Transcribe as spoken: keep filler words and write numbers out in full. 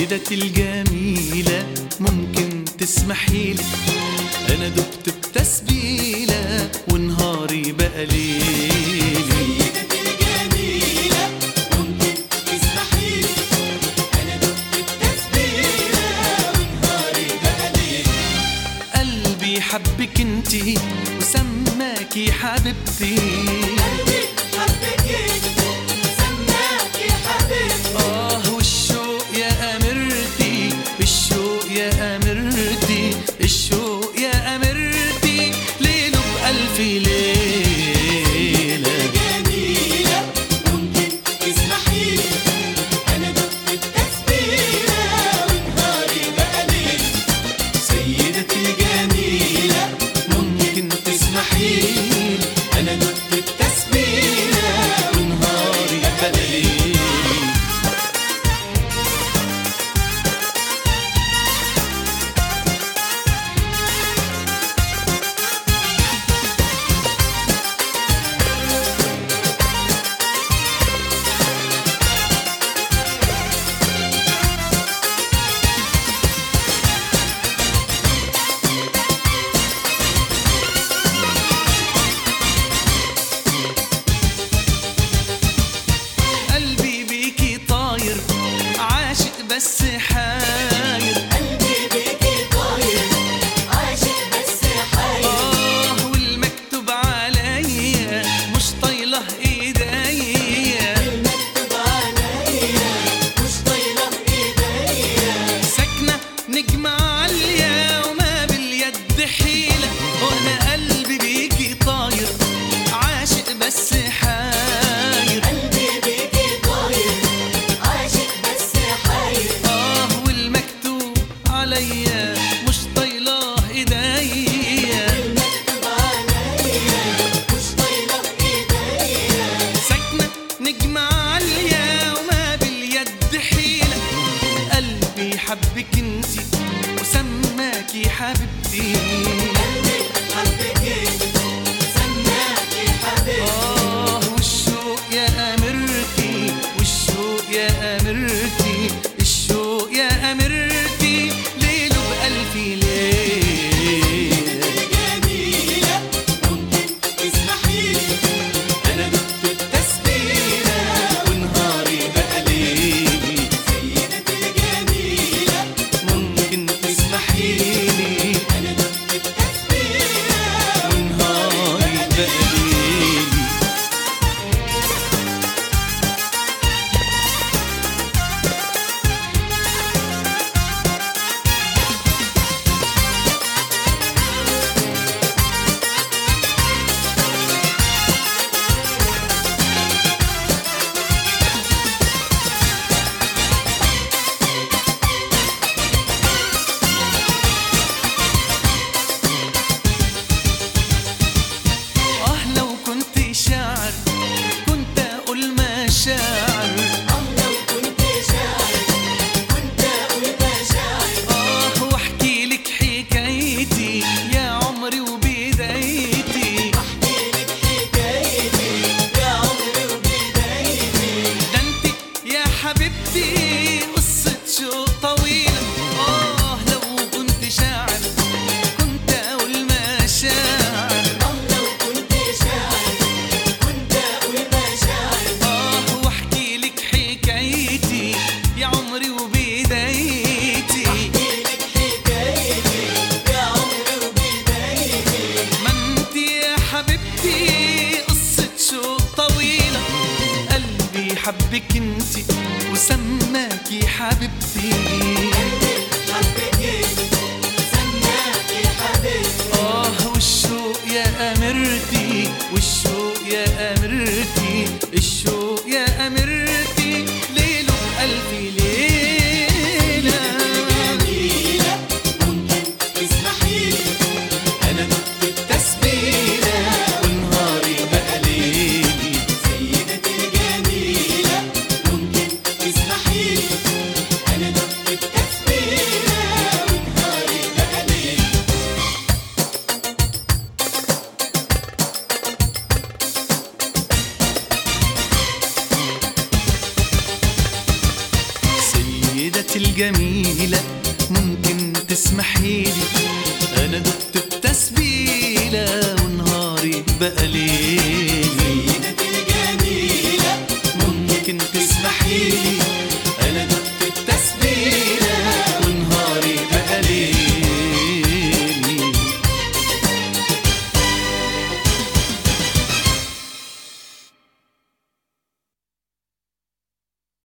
سيدتي الجميلة ممكن تسمحيلي أنا دبت بتسبيلة ونهاري بقى ليلي. سيدتي الجميلة ممكن تسمحيلي أنا دبت بتسبيلة ونهاري بقى ليلي. قلبي حبك انتي وسماكي حبيبتي، قلبي حبك انت وسماكي حبيبتي. آه والشوق يا أميرتي، الشوق يا أميرتي، الشوق يا أميرتي ليله بألف ليلة. جميلة ممكن تسمحيلي أنا دبت بتسبيلة ونهاري بقى ليلي. سيدتي الجميلة ممكن تسمحيلي أنا دبت بتسبيلة ونهاري بقى ليلي. قلبي بيكي طاير عاشق بس حاير، قلبي بيكي طاير عاشق بس حاير. آه والمكتوب عليا مش طايله إيديا، المكتوب عليا مش طايلة إيديا. ساكنة نجمة عالية وما باليد حيلة، وأنا قلبي بيكي طاير عاشق بس حاير. قلبي بيكي طاير عاشق بس حاير. آه والمكتوب عليا مش طايله إيديا، المكتوب عليا مش طايلة إيديا. ساكنة نجمة عالية وما باليد حيلة. قلبي حبك انتي وسماكي حبيبتي، قلبي حبك انت وسماكي حبيبتي. آه والشوق يا أميرتي، والشوق يا أميرتي، الشوق يا أميرتي ليله بألف ليلة. جميلة ممكن تسمحيلي أنا دبت بتسبيلة ونهاري بقى ليلي. سيدتي الجميلة ممكن تسمحيلي أنا دبت بتسبيلة ونهاري بقى ليلي. آه لو كنت شاعر كنت أقول مشاعر، آه لو كنت شاعر كنت أقول مشاعر. آه وأحكي لك حكايتي يا عمري وبدايتي، أحكي لك حكايتي يا عمري وبدايتي. ده انت يا حبيبتي قصة شوق طويلة. آه لو كنت شاعر كنت أقول مشاعر، آه لو كنت شاعر كنت أقول مشاعر. آه وأحكي لك حكايتي يا عمري وبدايتي. أحكي لك حكايتي يا عمري وبدايتي. ما انت يا حبيبتي قصة شوق طويلة، قلبي حبك انتي وسماكي حبيبتي. حبك انت سماكي حبيبتي. آه والشوق يا أميرتي، والشوق يا أميرتي، الشوق يا أميرتي ليله بألف ليلة. جميلة ممكن تسمحيلي أنا دبت بتسبيلة ونهاري بقى ليلي. سيدتي الجميلة ممكن تسمحيلي أنا دبت بتسبيلة ونهاري بقى ليلي. ست الجميلة ممكن تسمحيلي، أنا دقت التسبيلة ونهاري بقى ليل.